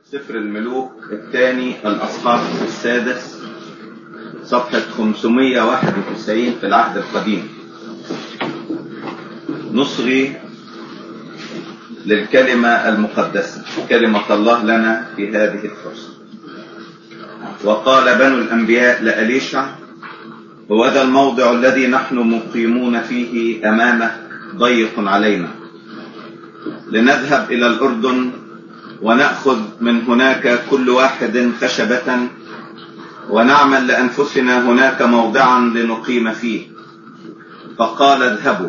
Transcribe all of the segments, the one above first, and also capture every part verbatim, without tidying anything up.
سفر الملوك الثاني الأصحاح السادس صفحة خمسمائة وواحد وتسعين في العهد القديم. نصغي للكلمة المقدسة، كلمة الله لنا في هذه الفرصة. وقال بنو الأنبياء لأليشع: هو ذا الموضع الذي نحن مقيمون فيه أمامك ضيق علينا، لنذهب إلى الأردن ونأخذ من هناك كل واحد خشبة ونعمل لأنفسنا هناك موضعا لنقيم فيه. فقال: اذهبوا.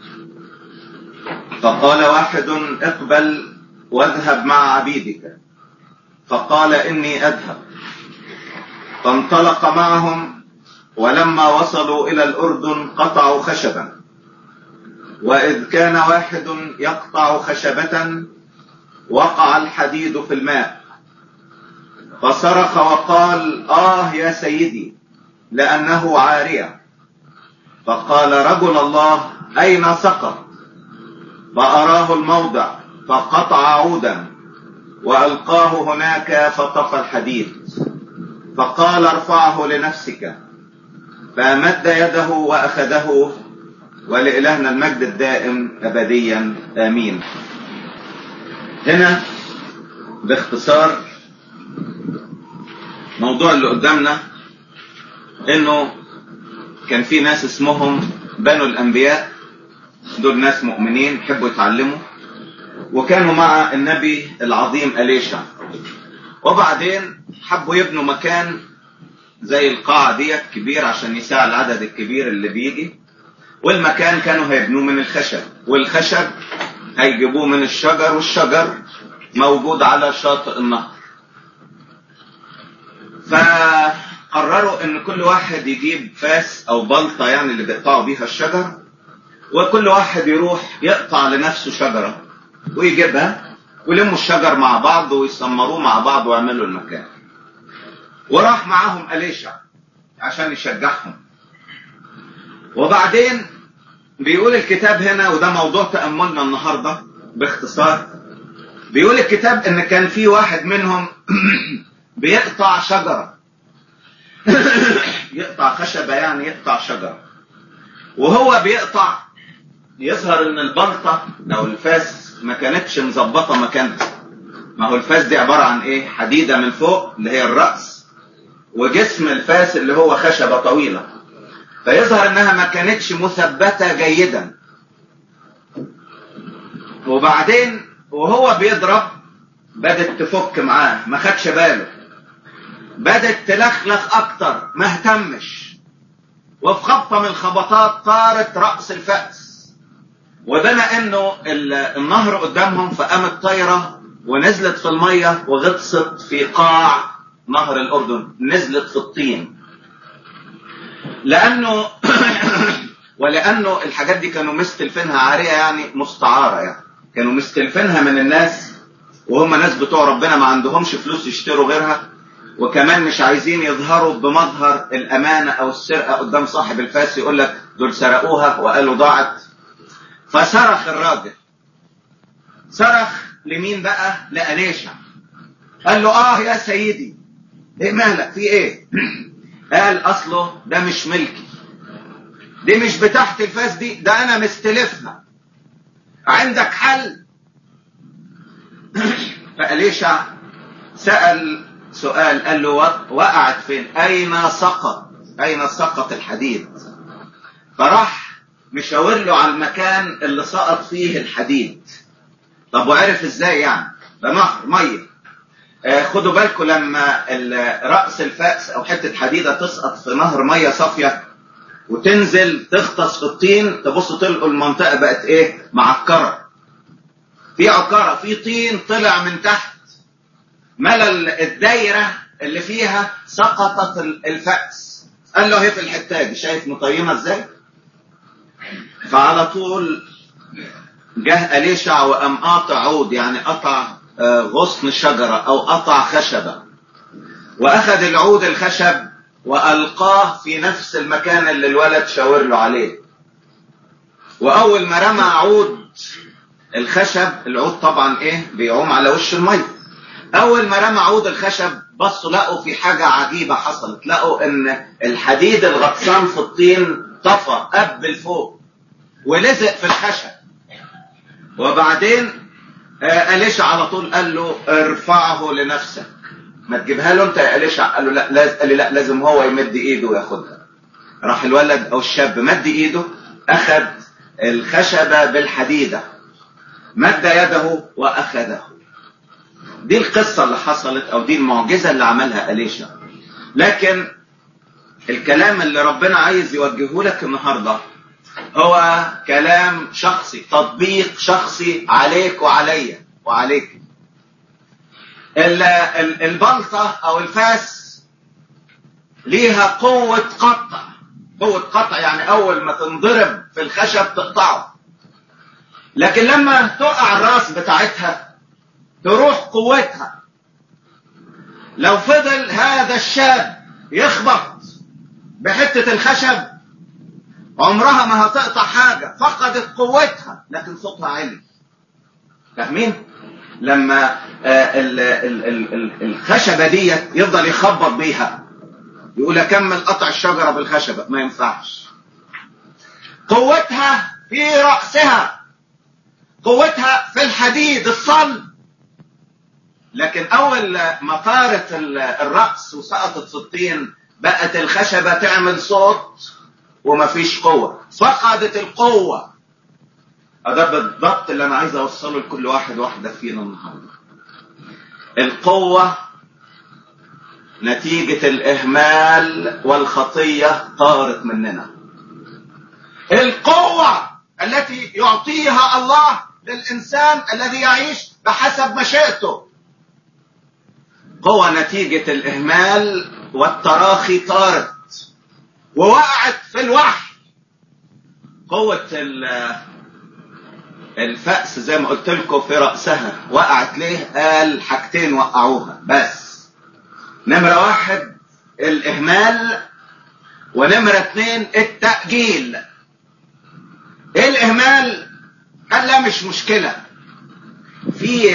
فقال واحد: اقبل واذهب مع عبيدك. فقال: إني أذهب. فانطلق معهم، ولما وصلوا إلى الأردن قطعوا خشبا. وإذ كان واحد يقطع خشبة وقع الحديد في الماء، فصرخ وقال: آه يا سيدي، لأنه عارية. فقال رجل الله: أين سقط؟ فأراه الموضع، فقطع عودا وألقاه هناك فطفى الحديد. فقال: ارفعه لنفسك. فمد يده وأخذه، ولإلهنا المجد الدائم أبديا آمين. هنا باختصار موضوع اللي قدامنا انه كان في ناس اسمهم بنو الانبياء، دول ناس مؤمنين يحبوا يتعلموا، وكانوا مع النبي العظيم أليشع. وبعدين حبوا يبنوا مكان زي القاعة ديت كبير عشان يساع العدد الكبير اللي بيجي، والمكان كانوا هيبنوه من الخشب، والخشب هيجيبوه من الشجر، والشجر موجود على شاطئ النهر. فقرروا ان كل واحد يجيب فاس او بلطة، يعني اللي بيقطعوا بيها الشجر، وكل واحد يروح يقطع لنفسه شجرة ويجيبها، ويلموا الشجر مع بعض ويسمروه مع بعض ويعملوا المكان. وراح معاهم أليشع عشان يشجعهم. وبعدين بيقول الكتاب هنا، وده موضوع تأملنا النهاردة باختصار، بيقول الكتاب ان كان في واحد منهم بيقطع شجرة يقطع خشبة، يعني يقطع شجرة. وهو بيقطع يظهر ان البلطة او الفاس ما كانتش مظبطة مكانها. ما هو الفاس دي عبارة عن ايه؟ حديدة من فوق اللي هي الرأس، وجسم الفاس اللي هو خشبة طويلة، فيظهر انها ما كانتش مثبتة جيدا. وبعدين وهو بيضرب بدت تفك معاه، ما خدش باله، بدت تلخلخ اكتر، ما اهتمش، وفي خبطة من الخبطات طارت رأس الفأس. وبما انه النهر قدامهم فقامت طايرة ونزلت في المية وغطست في قاع نهر الأردن، نزلت في الطين. لأنه ولأنه الحاجات دي كانوا مستلفينها عارية، يعني مستعارة، يعني كانوا مستلفينها من الناس، وهم ناس بتوع ربنا ما عندهمش فلوس يشتروا غيرها، وكمان مش عايزين يظهروا بمظهر الأمانة أو السرقة قدام صاحب الفاس، يقول لك دول سرقوها وقالوا ضاعت. فصرخ الراجل، صرخ لمين بقى؟ لأليشع. قال له: آه يا سيدي، ايه مالك؟ في ايه؟ قال: اصله ده مش ملكي، دي مش بتاعت الفاس دي، ده انا مستلفها، عندك حل؟ فأليشع سأل سؤال، قال له: وقعت فين؟ اين سقط؟ اين سقط الحديد؟ فراح مشاور له على المكان اللي سقط فيه الحديد. طب وعرف ازاي يعني؟ ده نهر ميه. آه خدوا بالكم لما رأس الفأس او حتة حديدة تسقط في نهر ميه صافية وتنزل تغطس في الطين، تبصوا تلقوا المنطقة بقت ايه؟ معكرة، في عكرة، في طين طلع من تحت، ملل الدايرة اللي فيها سقطت الفأس. قال له: هي في الحتة دي، شايف مطينة ازاي؟ فعلى طول جه أليشع وقام قاطع عود، يعني قطع غصن شجرة او قطع خشبة، واخذ العود الخشب والقاه في نفس المكان اللي الولد شاور له عليه. واول ما رمى عود الخشب، العود طبعا ايه؟ بيعوم على وش المية، اول ما رمى عود الخشب بصوا لقوا في حاجة عجيبة حصلت. لقوا ان الحديد الغطسان في الطين طفى قبل فوق ولزق في الخشب. وبعدين آه أليشع على طول قال له ارفعه لنفسك، ما تجيبها له انت يا أليشع. قال له لا لاز... قال لي لا لازم هو يمد ايده وياخدها. راح الولد او الشاب مد ايده، اخذ الخشبة بالحديدة، مد يده واخذه. دي القصة اللي حصلت او دي المعجزة اللي عملها أليشع. لكن الكلام اللي ربنا عايز يوجهه لك النهاردة هو كلام شخصي، تطبيق شخصي عليك وعليا وعليك. البلطة او الفاس ليها قوة قطع. قوة قطع يعني اول ما تنضرب في الخشب تقطعه، لكن لما تقع الراس بتاعتها تروح قوتها. لو فضل هذا الشاب يخبط بحتة الخشب عمرها ما هتقطع حاجة، فقدت قوتها لكن صوتها عالي. فاهمين؟ لما ال ال ال ال الخشبة دي يفضل يخبط بيها يقول اكمل قطع الشجرة بالخشبة، ما ينفعش. قوتها في رأسها، قوتها في الحديد الصلب. لكن اول ما طارت الرأس وسقطت في الطين بقت الخشبة تعمل صوت ومفيش قوة، فقدت القوة. ده بالضبط اللي انا عايز اوصله لكل واحد واحدة فينا النهاردة. القوة نتيجة الاهمال والخطية طارت مننا. القوة التي يعطيها الله للانسان الذي يعيش بحسب مشيئته، قوة نتيجة الاهمال والتراخي طارت ووقعت في الوحي. قوة الفأس زي ما قلت لكم في رأسها وقعت ليه؟ قال حاجتين وقعوها بس. نمرة واحد الإهمال، ونمرة اتنين التأجيل. ايه الإهمال؟ قال لا مش مشكلة، في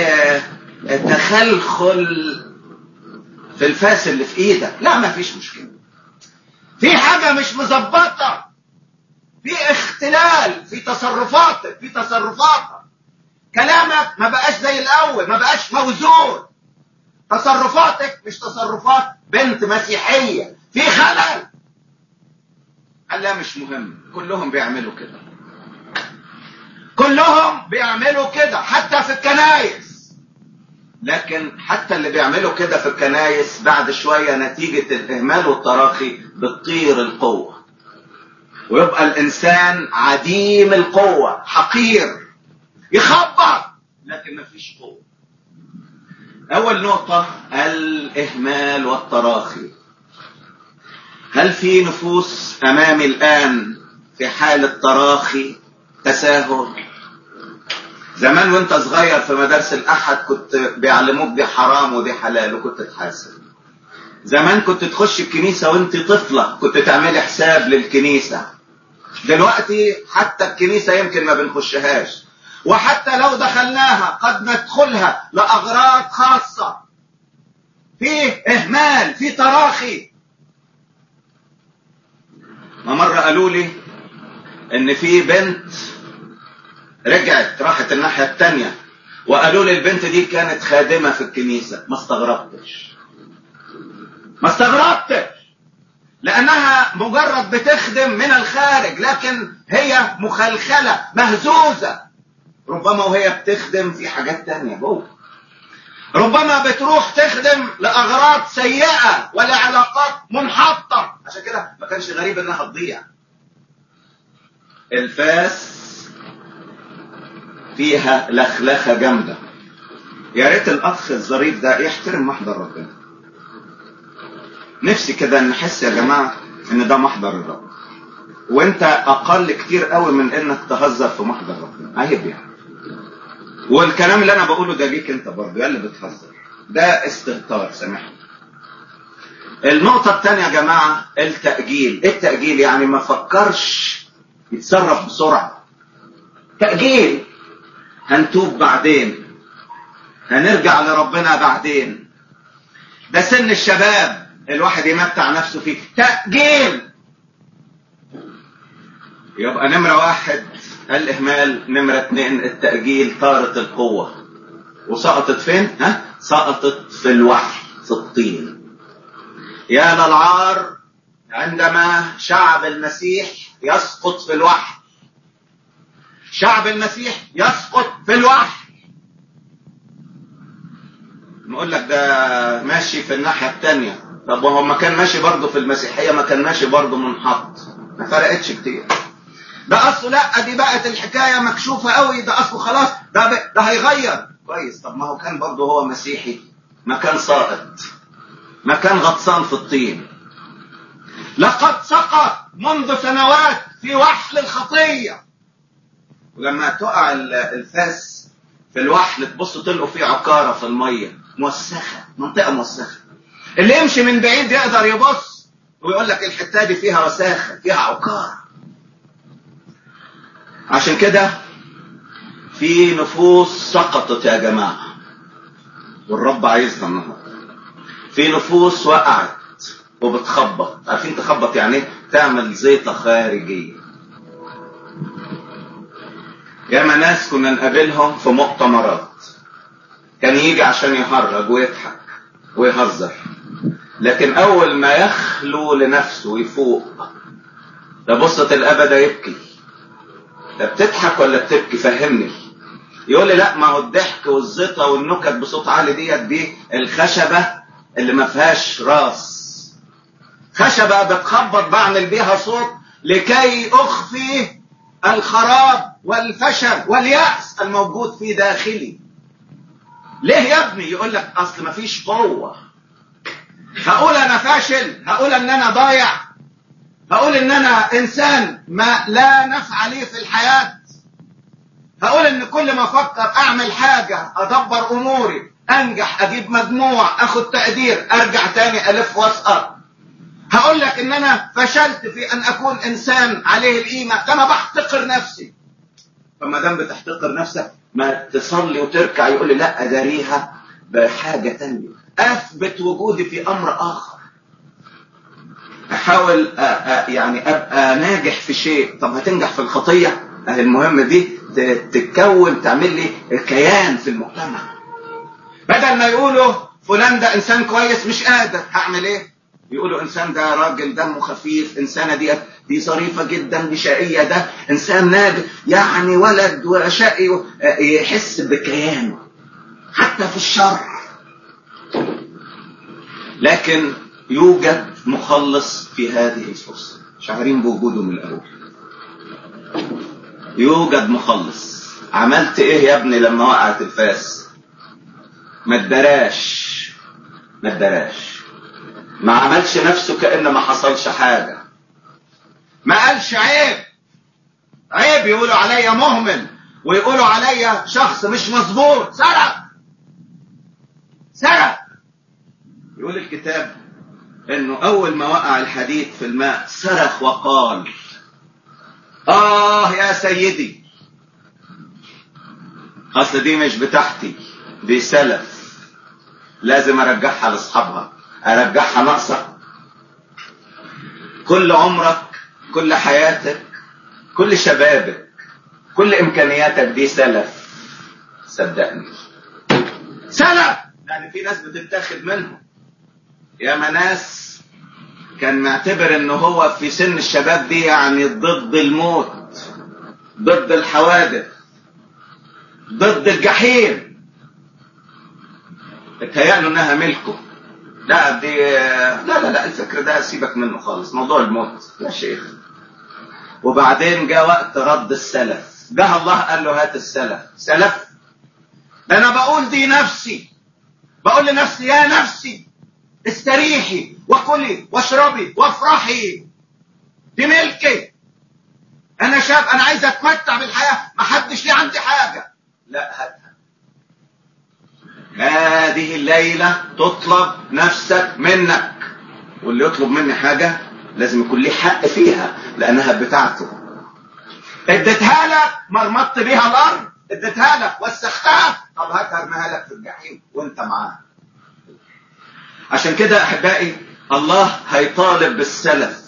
تخلخل في الفاس اللي في ايدك، لا ما فيش مشكلة. في حاجة مش مظبطة، في اختلال في تصرفاتك في تصرفاتك كلامك ما بقاش زي الاول، ما بقاش موزون. تصرفاتك مش تصرفات بنت مسيحية، في خلل. قال لا مش مهم، كلهم بيعملوا كده، كلهم بيعملوا كده حتى في الكنايس. لكن حتى اللي بيعملوا كده في الكنايس بعد شوية نتيجة الاهمال والتراخي بتطير القوة ويبقى الانسان عديم القوة، حقير، يخبط لكن ما فيش قوة. اول نقطة الاهمال والتراخي. هل في نفوس امامي الان في حالة تراخي تساهل؟ زمان وانت صغير في مدارس الاحد كنت بيعلموك دي حرام ودي حلال وكنت تحاسب. زمان كنت تخش الكنيسة وانت طفلة كنت تعملي حساب للكنيسة. دلوقتي حتى الكنيسة يمكن ما بنخشهاش، وحتى لو دخلناها قد ندخلها لأغراض خاصة. فيه اهمال، فيه تراخي. ما مرة قالوا لي ان في بنت رجعت راحت الناحية التانية وقالوا لي البنت دي كانت خادمة في الكنيسة. ما استغربتش ما استغربتش لانها مجرد بتخدم من الخارج، لكن هي مخلخلة مهزوزة. ربما وهي بتخدم في حاجات تانية جوه، ربما بتروح تخدم لأغراض سيئة ولعلاقات منحطة. عشان كده ما كانش غريب انها تضيع. الفاس فيها لخلخة جامدة. يا ريت الاخ الظريف ده يحترم محضر ربنا. نفسي كده نحس يا جماعة ان ده محضر الرب، وانت اقل كتير قوي من انك تهزر في محضر ربنا. عيب يعني. والكلام اللي انا بقوله ده ليك انت برضه يا اللي بتهزر، ده استهتار، سامحني. النقطة الثانية يا جماعة التأجيل. ايه التأجيل؟ يعني ما فكرش يتصرف بسرعة. تأجيل، هنتوب بعدين، هنرجع لربنا بعدين. ده سن الشباب الواحد يمتع نفسه فيه. تأجيل. يبقى نمرة واحد الإهمال، نمرة اتنين التأجيل طارت القوة. وسقطت فين؟ ها؟ سقطت في الوحي، في الطين. يا للعار عندما شعب المسيح يسقط في الوحي. شعب المسيح يسقط في الوحي. نقول لك ده ماشي في الناحية التانية. طب وهو ما كان ماشي برضه في المسيحية، ما كان ماشي برضه منحط، ما فرقتش كتير. ده اصله لا، دي بقت الحكاية مكشوفة قوي، ده اصله خلاص ده ب... ده هيغير. كويس، طب ما هو كان برضه هو مسيحي، ما كان ساقط، ما كان غطسان في الطين. لقد سقط منذ سنوات في وحل الخطية. ولما تقع الفاس في الوحل تبص تلقوا فيه عكارة في المية موسخة، منطقة موسخة. اللي يمشي من بعيد يقدر يبص ويقول لك الحتة دي فيها وساخة، فيها عكارة. عشان كده في نفوس سقطت يا جماعة، والرب عايزنا النهارده. في نفوس وقعت وبتخبط. عارفين تخبط يعني ايه؟ تعمل زيطة خارجية. ياما ناس كنا نقابلهم في مؤتمرات، كان يجي عشان يهرج ويضحك ويهزر، لكن اول ما يخلو لنفسه ويفوق تبص تلقى بدا يبكي. ده بتضحك ولا بتبكي؟ فهمني. يقول لي لا، ما هو الضحك والزيطة والنكت بصوت عالي ديت دي الخشبة اللي ما فيهاش راس. خشبة بتخبط بعمل بيها صوت لكي اخفي الخراب والفشل واليأس الموجود في داخلي. ليه يا ابني؟ يقول لك اصل ما فيش قوة. هقول انا فاشل، هقول ان انا ضايع، هقول ان انا انسان ما لا نفع لي في الحياة، هقول ان كل ما افكر اعمل حاجة ادبر اموري انجح اجيب مجموع اخد تقدير ارجع تاني الف واسقط. هقول لك ان انا فشلت في ان اكون انسان عليه القيمة، ده انا بحتقر نفسي. فما دام بتحتقر نفسك ما تصلي وتركع. يقول لي لا، اداريها بحاجة تانية، اثبت وجودي في امر اخر، احاول أ أ يعني ابقى ناجح في شيء. طب هتنجح في الخطية؟ المهم دي تتكون تعمل لي كيان في المجتمع. بدل ما يقولوا فلان ده انسان كويس مش قادر، هعمل ايه؟ يقولوا انسان ده راجل دمه خفيف، انسانه دي دي ظريفه جدا، دي شقيه، ده انسان ناجح، يعني ولد وشقي يحس بكيانه حتى في الشر. لكن يوجد مخلص في هذه الفرصه، شعرين بوجوده من الاول. يوجد مخلص. عملت ايه يا ابني لما وقعت الفاس؟ ما ادراش، ما ادراش، ما عملش نفسه كأن ما حصلش حاجة، ما قالش عيب. عيب يقولوا عليا مهمل ويقولوا عليا شخص مش مظبوط، سرق سرق. يقول الكتاب انه اول ما وقع الحديد في الماء صرخ وقال اه يا سيدي، اصل دي مش بتاعتي، دي سلف، لازم ارجعها لاصحابها، ارجعها ناقصة. كل عمرك، كل حياتك، كل شبابك، كل امكانياتك دي سلف، صدقني سلف. يعني في ناس بتتاخد منهم. يا ناس كان معتبر انه هو في سن الشباب دي يعني ضد الموت، ضد الحوادث، ضد الجحيم، اتهيأله انها ملكه. لا دي لا لا لا الفكر ده سيبك منه خالص، موضوع الموت يا شيخ. وبعدين جاء وقت رد السلف، جاء الله قال له هات السلف. سلف؟ ده انا بقول دي نفسي، بقول لنفسي يا نفسي استريحي وكلي واشربي وافرحي، دي ملكي، انا شاب، انا عايز اتمتع بالحياة، ما حدش ليه عندي حاجة. لا هاتها. هذه الليلة تطلب نفسك منك، واللي يطلب مني حاجة لازم يكون ليه حق فيها لانها بتاعته. اديتها لك مرمطت بيها الارض، اديتها لك وسختها، طب هات ارميها لك في الجحيم وانت معاه. عشان كده احبائي الله هيطالب بالسلف،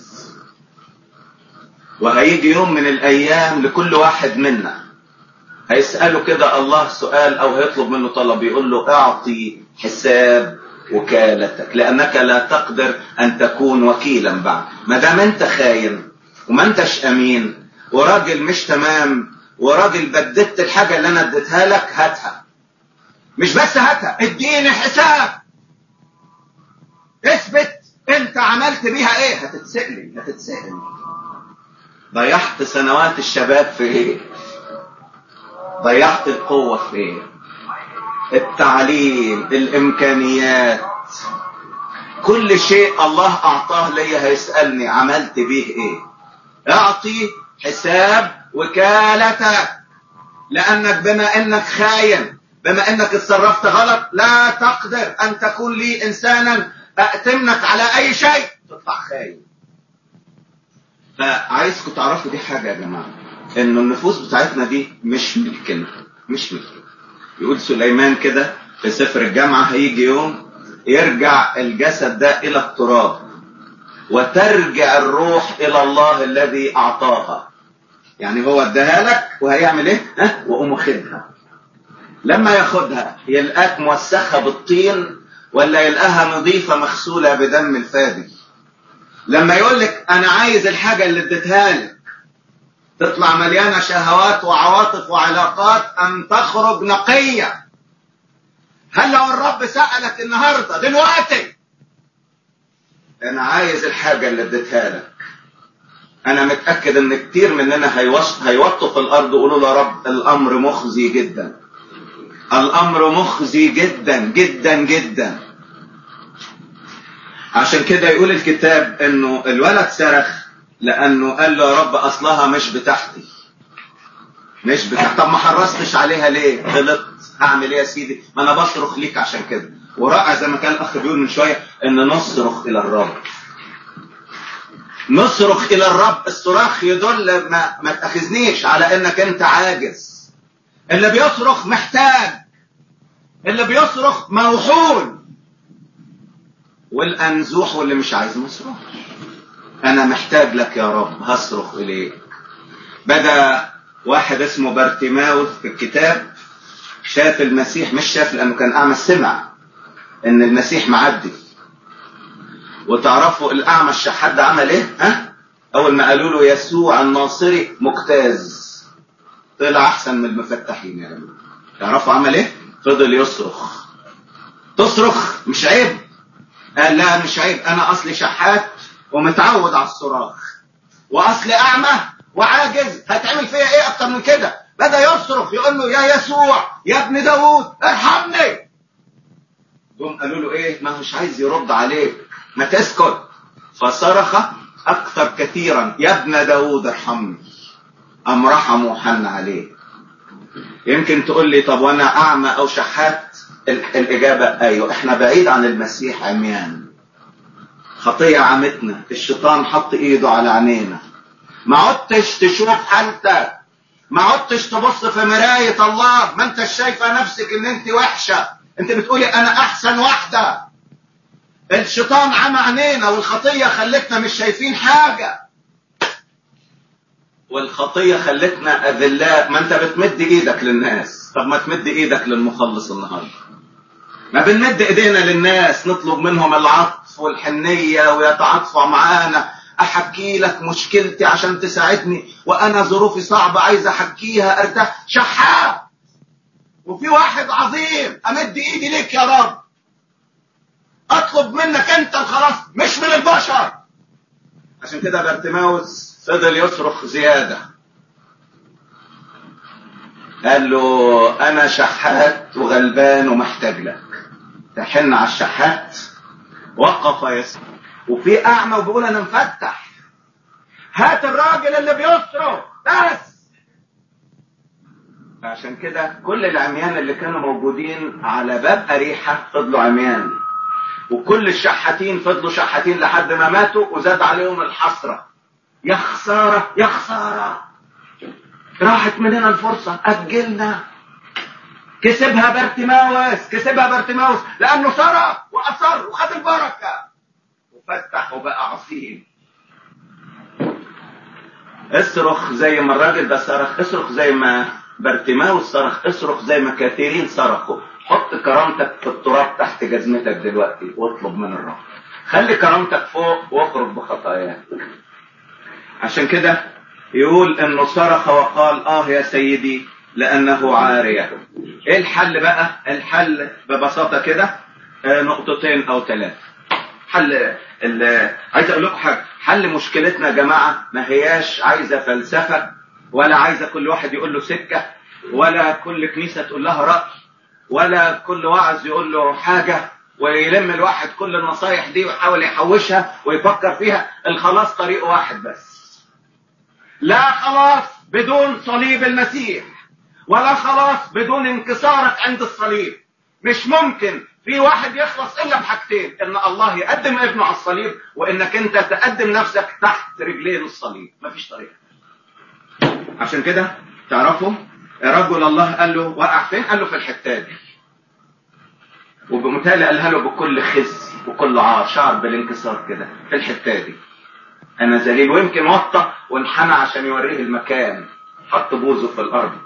وهيجي يوم من الايام لكل واحد منا هيسأله كده الله سؤال او هيطلب منه طلب، يقول له اعطي حساب وكالتك لانك لا تقدر ان تكون وكيلا بعد. ما دام انت خاين وما انتش امين وراجل مش تمام وراجل بددت الحاجة اللي انا اديتها لك، هاتها. مش بس هاتها، اديني حساب، اثبت انت عملت بيها ايه. هتتسأل هتتسأل ضيعت سنوات الشباب في ايه؟ ضيعت القوة في ايه؟ التعليم، الامكانيات، كل شيء الله اعطاه لي هيسألني عملت بيه ايه. اعطي حساب وكالتك، لانك بما انك خاين، بما انك اتصرفت غلط، لا تقدر ان تكون لي انسانا ائتمنك على اي شيء، تطلع خاين. فعايزكم تعرفوا دي حاجة يا جماعة، ان النفوس بتاعتنا دي مش ملكنا، مش ملكنا. يقول سليمان كده في سفر الجامعة، هيجي يوم يرجع الجسد ده الى التراب وترجع الروح الى الله الذي اعطاها. يعني هو اداها لك وهيعمل ايه؟ ها؟ وقوم خدها. لما ياخدها يلقاك موسخة بالطين ولا يلقاها نظيفة مغسولة بدم الفادي؟ لما يقول لك انا عايز الحاجة اللي اديتها لك تطلع مليانة شهوات وعواطف وعلاقات ام تخرج نقية؟ هل لو الرب سألك النهاردة دلوقتي انا عايز الحاجة اللي اديتها لك، انا متأكد ان كتير مننا هيوطوا في الارض ويقولوا له يا رب الامر مخزي جدا، الامر مخزي جدا جدا جدا. عشان كده يقول الكتاب انه الولد صرخ لانه قال له يا رب اصلها مش بتاعتي، مش بتاعتي. طب ما حرصتش عليها ليه؟ غلطت، هعمل ايه يا سيدي؟ ما انا بصرخ ليك عشان كده. ورائع زي ما كان الاخ بيقول من شويه ان نصرخ الى الرب، نصرخ الى الرب. الصراخ يدل ما, ما تاخذنيش على انك انت عاجز. اللي بيصرخ محتاج، اللي بيصرخ موحول، والانزوح واللي مش عايز ما يصرخش. انا محتاج لك يا رب، هصرخ اليك. بدا واحد اسمه بارتيماوس في الكتاب شاف المسيح، مش شاف لانه كان اعمى، سمع ان المسيح معدي. وتعرفوا الاعمى الشحات ده عمل ايه؟ ها؟ اول ما قالوا له يسوع الناصري مجتاز، طلع احسن من المفتحين يا جماعه. تعرفوا عمل ايه؟ فضل يصرخ. تصرخ مش عيب؟ قال لا مش عيب، انا اصلي شحات ومتعود على الصراخ، واصلي اعمى وعاجز، هتعمل فيا ايه اكتر من كده؟ بدا يصرخ يقول له يا يسوع يا ابن داوود ارحمني. دول قالوا له ايه؟ ما هوش عايز يرد عليك، ما تسكت. فصرخ اكثر كثيرا يا ابن داوود ارحمني. ام رحم وحن عليه. يمكن تقول لي طب وانا اعمى او شحات؟ الاجابة ايوه، احنا بعيد عن المسيح عميان، خطية عمتنا، الشيطان حط ايده على عينينا، ما عدتش تشوف حالتك، ما عدتش تبص في مراية الله، ما انتش شايفة نفسك ان انت وحشة، انت بتقولي انا احسن واحدة. الشيطان عمى عينينا والخطية خلتنا مش شايفين حاجة، والخطية خلتنا اذلاء. ما انت بتمد ايدك للناس، طب ما تمد ايدك للمخلص النهاردة. ما بنمد ايدينا للناس نطلب منهم العطف والحنية ويتعاطفوا معانا. احكي لك مشكلتي عشان تساعدني، وانا ظروفي صعبة عايز احكيها ارتاح. شحات. وفي واحد عظيم امد ايدي ليك يا رب، اطلب منك انت الخلاص مش من البشر. عشان كده بارتيماوس فضل يصرخ زيادة، قال له انا شحات وغلبان ومحتاج لك تحن على الشحات. وقف يسوع وفي اعمى وبيقول انا مفتح، هات الراجل اللي بيصرخ بس. عشان كده كل العميان اللي كانوا موجودين على باب أريحة فضلوا عميان، وكل الشحاتين فضلوا شحاتين لحد ما ماتوا، وزاد عليهم الحسرة. يا خسارة يا خسارة، راحت مننا الفرصة، أجلنا. كسبها بارتيماوس، كسبها بارتيماوس لانه صرخ واصر وخد البركه وفتح وبقى عظيم. اصرخ زي ما الراجل ده صرخ، اصرخ زي ما بارتيماوس صرخ، اصرخ زي ما كثيرين صرخوا. حط كرامتك في التراب تحت جزمتك دلوقتي واطلب من الرب. خلي كرامتك فوق واخرج بخطاياك. عشان كده يقول انه صرخ وقال اه يا سيدي لانه عارية. ايه الحل بقى؟ الحل ببساطة كده آه نقطتين او ثلاثة. حل عايز اقول لكم حاجة، حل مشكلتنا يا جماعة ما هياش عايزة فلسفة، ولا عايزة كل واحد يقول له سكة، ولا كل كنيسة تقول لها رأي، ولا كل واعظ يقول له حاجة ويلم الواحد كل النصايح دي ويحاول يحوشها ويفكر فيها. الخلاص طريق واحد بس. لا خلاص بدون صليب المسيح، ولا خلاص بدون انكسارك عند الصليب. مش ممكن في واحد يخلص الا بحاجتين، ان الله يقدم ابنه على الصليب، وانك انت تقدم نفسك تحت رجلين الصليب. مفيش طريقة. عشان كده تعرفوا رجل الله قال له وقع فين؟ قال له في الحتة دي، وبمثال قالها له بكل خزي وكل عار، شعر بالانكسار كده في الحتة دي انا ذليل. ويمكن وطى وانحنى عشان يوريه المكان، حط بوزه في الارض.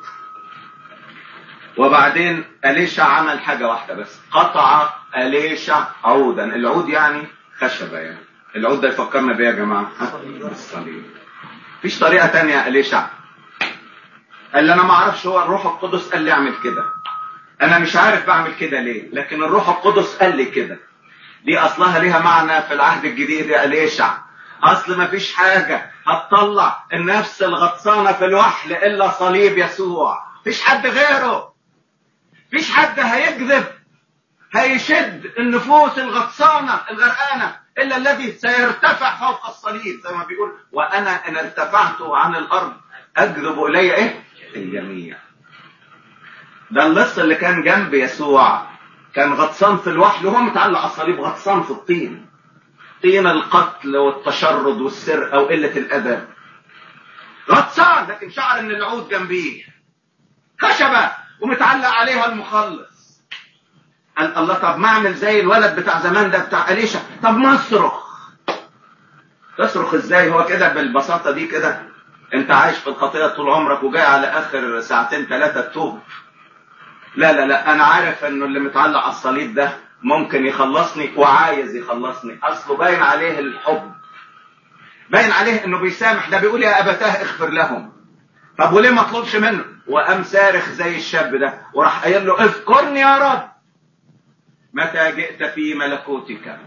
وبعدين أليشع عمل حاجة واحدة بس، قطع أليشع عودا. العود يعني خشبة، يعني العود ده يفكرنا بيه يا جماعة الصليب. مفيش طريقة تانية. أليشع قال لي انا ما اعرفش، هو الروح القدس قال لي اعمل كده، انا مش عارف بعمل كده ليه، لكن الروح القدس قال لي كده. دي اصلها ليها معنى في العهد الجديد يا أليشع. اصل ما فيش حاجة هتطلع النفس الغطسانة في الوحل الا صليب يسوع. فيش حد غيره، فيش حد هيكذب هيشد النفوس الغطسانة الغرقانة الا الذي سيرتفع فوق الصليب، زي ما بيقول وانا ان ارتفعت عن الارض اجذب الي ايه الجميع. ده اللص اللي كان جنب يسوع كان غطسان في الوحل وهو متعلق على الصليب، غطسان في الطين، طين القتل والتشرد والسرقة وقلة الادب، غطسان، لكن شعر ان العود جنبيه خشبة ومتعلق عليها المخلص. قال الله طب ما اعمل زي الولد بتاع زمان ده بتاع أليشع، طب ما اصرخ. تصرخ ازاي؟ هو كده بالبساطة دي كده انت عايش في الخطيئة طول عمرك وجاي على اخر ساعتين ثلاثة تتوب؟ لا لا لا، انا عارف انه اللي متعلق على الصليب ده ممكن يخلصني وعايز يخلصني. اصله باين عليه الحب، باين عليه انه بيسامح. ده بيقول يا ابتاه اغفر لهم. طب وليه ما اطلبش منه؟ وقام صارخ زي الشاب ده وراح قايل له اذكرني يا رب متى جئت في ملكوتك.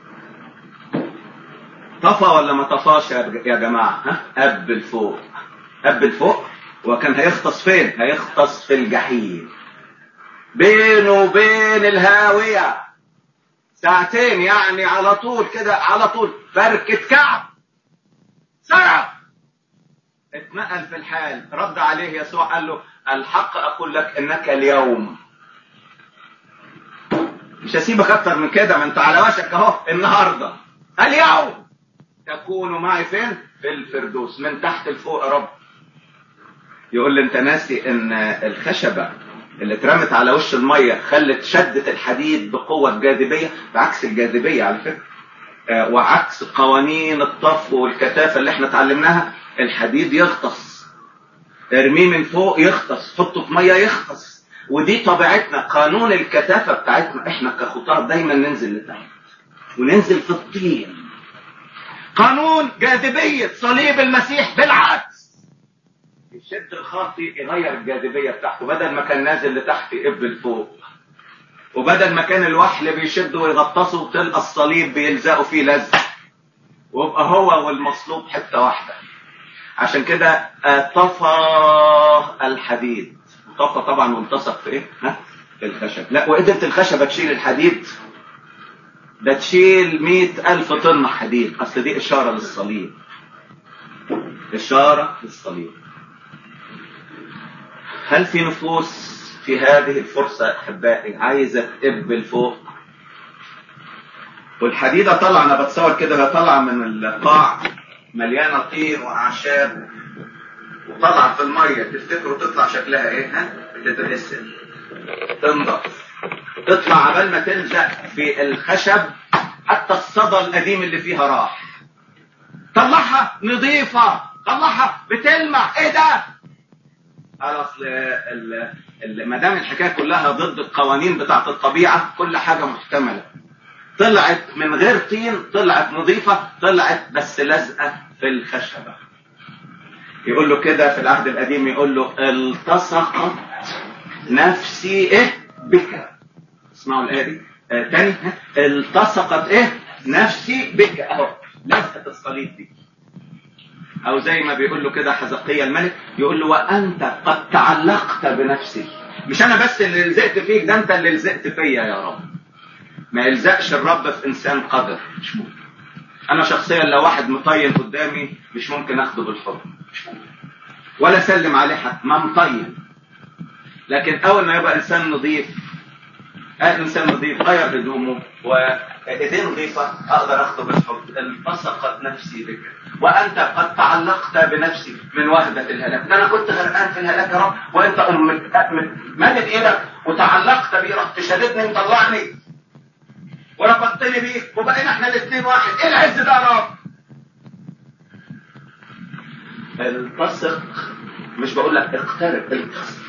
طفى ولا ما طفاش يا جماعة؟ ها؟ أب الفوق، أب الفوق. وكان هيختص فين؟ هيختص في الجحيم، بينه وبين الهاوية ساعتين، يعني على طول كده، على طول فركة كعب. صرخ، اتنقل في الحال. رد عليه يسوع قال له الحق أقول لك إنك اليوم، مش هسيبك أكتر من كده، ما أنت على وشك أهو، النهاردة اليوم تكونوا معي فين؟ في الفردوس. من تحت لفوق يا رب. يقول لي انت ناسي ان الخشبة اللي اترمت على وش المية خلت شدة الحديد بقوة جاذبية، بعكس الجاذبية على فكرة، آه وعكس قوانين الطف والكثافة اللي احنا اتعلمناها. الحديد يغطس، ارميه من فوق يغطس، حطه في مية يغطس. ودي طبيعتنا، قانون الكثافة بتاعتنا احنا كخطاة دايما ننزل لتحت وننزل في الطين. قانون جاذبية صليب المسيح بالعكس، يشد الخاطي يغير الجاذبية بتاعته، بدل ما كان نازل لتحت يقبل فوق، وبدل ما كان الوحل بيشده ويغطسه وتلقى الصليب بيلزقوا فيه لزق، ويبقى هو والمصلوب حتة واحدة. عشان كده طفى الحديد، طفى طبعا والتصق في ايه؟ ها؟ في الخشب. لا، وقدرت الخشبة تشيل الحديد؟ ده تشيل مئة ألف طن حديد. أصل دي إشارة للصليب، إشارة للصليب. هل في نفوس في هذه الفرصة أحبائي عايزة تقبل فوق؟ والحديدة طلع، أنا بتصور كده، طلع من القاع مليانة طين وأعشاب وطلع في المية، تفتكروا تطلع شكلها إيه؟ ها؟ بتتغسل. تنضف، تطلع عبال ما تلزق في الخشب حتى الصدى القديم اللي فيها راح. طلعها نظيفة، طلعها بتلمع. ايه ده؟ قال اصل ما دام الحكايه كلها ضد القوانين بتاعت الطبيعه كل حاجه محتمله. طلعت من غير طين، طلعت نظيفه، طلعت بس لازقه في الخشبه. يقول له كده في العهد القديم، يقول له التصقت نفسي ايه بك. اسمعوا الايه دي آه تاني. التصقت ايه نفسي بك، اهو لزقه الصليب دي. او زي ما بيقول له كده حزقيا الملك، يقول له وانت قد تعلقت بنفسي. مش انا بس اللي لزقت فيك، ده انت اللي لزقت فيا يا رب. ما يلزقش الرب في انسان قدر، مش ممكن. انا شخصيا لو واحد مطين قدامي مش ممكن اخده بالحضن، مش ممكن، ولا اسلم عليه حتى ما مطين. لكن اول ما يبقى انسان نظيف، آه انسان نظيف غير هدومه وايديه نظيفه، اقدر اخده بالحضن. التصقت نفسي بك وانت قد تعلقت بنفسي من وهبه الهلاك. ده انا كنت غرقان في الهلاك يا رب، وانت مدد ايدك وتعلقت بي، رحت شددني وطلعني وربطتني بيك وبقينا احنا الاثنين واحد. ايه العز ده يا رب؟ التصق، مش بقول لك اقترب، التصق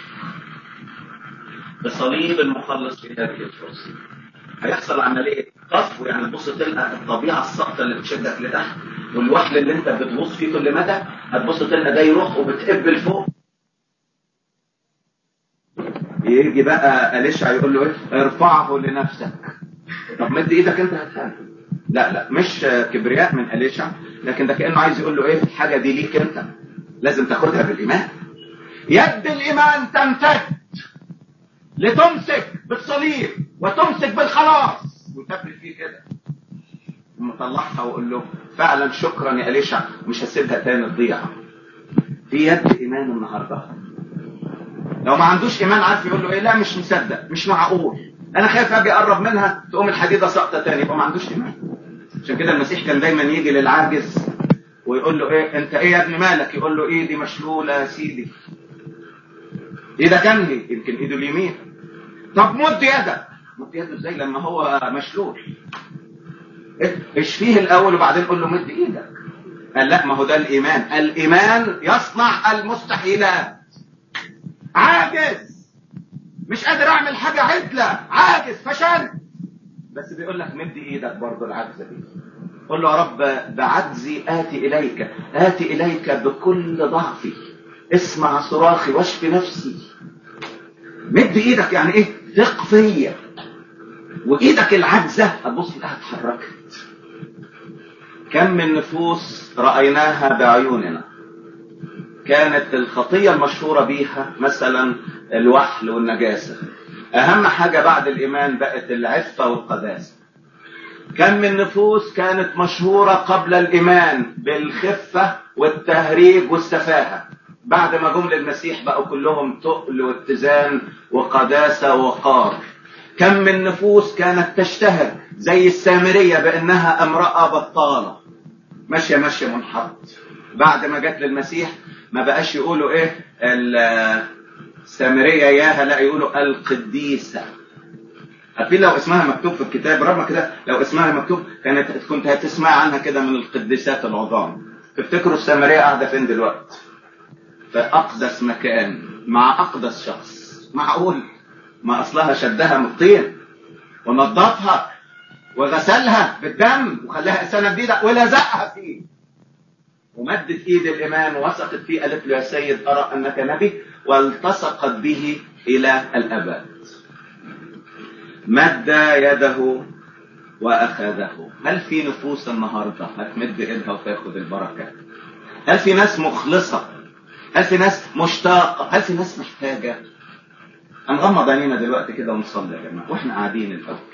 بصليب المخلص في هذه الفرصه. هيحصل عمليه طفو، يعني تبص تلقى الطبيعه الساقطه اللي بتشدك لتحت والوحل اللي انت بتغوص فيه كل مدى، هتبص تلقى ده يروح وبتقبل فوق. يجي بقى أليشع يقول له ايه؟ ارفعه لنفسك. طب مد ايدك انت هتفهم. لا لا، مش كبرياء من أليشع، لكن ده كأنه عايز يقول له ايه؟ الحاجه دي ليك انت، لازم تاخدها بالايمان. يد الايمان تمتد لتمسك بالصليب وتمسك بالخلاص، وتثبت فيه كده. مطلعها وقول له فعلا شكرا يا أليشع، مش هسيبها تاني تضيع. في يد ايمان النهارده. لو ما عندوش ايمان عارف يقول له ايه؟ لا مش مصدق، مش معقول، انا خايف اجي اقرب منها تقوم الحديده ساقطه تاني، يبقى ما عندوش ايمان. عشان كده المسيح كان دايما يجي للعاجز ويقول له ايه؟ انت ايه يا ابني مالك؟ يقول له ايدي مشلوله يا سيدي. ايدك انهي؟ يمكن ايده اليمين. طب مد يدك. مد يده ازاي لما هو مشلول؟ اشفيه الاول وبعدين قول له مد ايدك. قال لا، ما هو ده الايمان. الايمان يصنع المستحيلات. عاجز، مش قادر اعمل حاجه عدله، عاجز، فشل، بس بيقول لك مد ايدك برضه العجزه دي. قول له يا رب بعجزي اتي اليك، اتي اليك بكل ضعفي، اسمع صراخي واشفي نفسي. مد ايدك يعني ايه؟ ثق فيا. وايدك العجزه هتبص لها اتحركت. كم من نفوس رايناها بعيوننا كانت الخطيه المشهوره بيها مثلا الوحل والنجاسه، اهم حاجه بعد الايمان بقت العفه والقداسه. كم من نفوس كانت مشهوره قبل الايمان بالخفه والتهريج والسفاهه، بعد ما جم للمسيح بقوا كلهم تقل واتزان وقداسه ووقار. كم من نفوس كانت تشتهر زي السامريه بانها امراه بطاله ماشيه ماشيه منحط، بعد ما جت للمسيح ما بقاش يقولوا ايه السامريه ياها، لا يقولوا القديسه. عارفين لو اسمها مكتوب في الكتاب رغم كده، لو اسمها مكتوب كانت كنت هتسمع عنها كده من القديسات العظام. تفتكروا السامريه قاعده فين دلوقتي؟ في اقدس مكان مع اقدس شخص. معقول؟ ما اصلها شدها من الطين ونظفها وغسلها بالدم وخلاها انسانه جديده ولزقها فيه، ومدت ايد الايمان ووثقت فيه، قالت له يا سيد ارى انك نبي، والتصقت به الى الابد. مد يده واخذه. هل في نفوس النهارده هتمد ايدها وتاخد البركه؟ هل في ناس مخلصه؟ هل في ناس مشتاقه؟ هل في ناس محتاجه؟ هنغمض عينينا دلوقتي كده ونصلي يا جماعه واحنا قاعدين الاول.